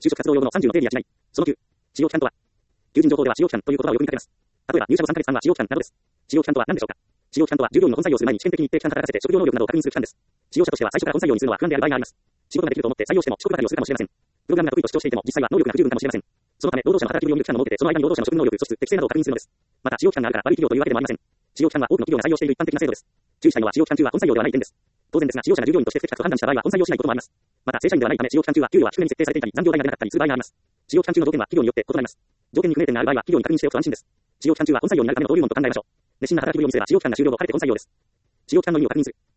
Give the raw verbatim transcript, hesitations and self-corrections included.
就職活動用語のさんじゅうの定義や違い。そのきゅう。使用期間とは。求人情報では使用期間という言葉をよく見かけます。例えば入社後さんかげつかんは使用期間などです。使用期間とは何でしょうか。使用期間とは従業員の本採用する前に試験的に一定期間働かせて職業能力などを確認する期間です。使用者としては最初から本採用にするのは不安である場合があります。仕事ができると思って採用しても遅刻ばかりをするかもしれません。プログラムが得意と主張していても実際は能力が不十分かもしれません。そのため労働者の働きぶりを見る期間を設けてその間に労働者の職務能力、素質、適性などを確認するのです。また使用期間があるから悪い企業というわけでもありません。使用期間は多くの企業が採用している一般的な制度です。注意したいのは使用期間中は本採用ではない点です。当然ですが使用者が従業員として不適格と判断した場合は本採用しないこともあります。また正社員ではないため使用期間中は給料は低めに設定されていたり残業代が出なかったりする場合があります。使用期間中の条件は企業によって異なります。条件に不明点がある場合は企業に確認しておくと安心です。使用期間中は本採用になるための登竜門と考えましょう。熱心な働きぶりを見せれば使用期間が終了後晴れて本採用です。使用期間の意味を確認する。